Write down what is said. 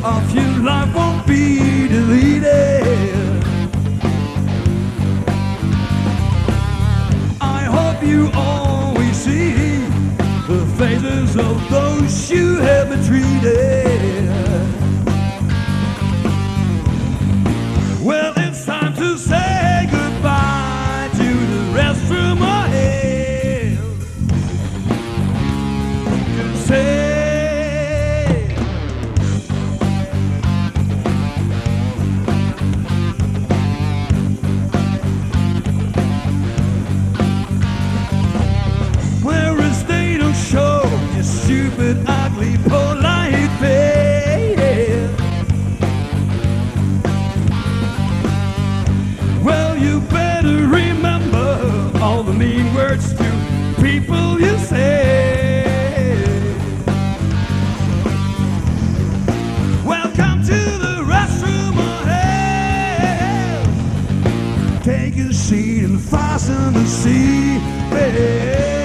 of your life won't be deleted. I hope you always see the faces of those you have been treated. Well, it's time to say goodbye to the restroom ahead. Say show your stupid, ugly, polite face. Well, you better remember all the mean words to people you say. Welcome to the restroom ahead. Take a seat and fasten the seat belt.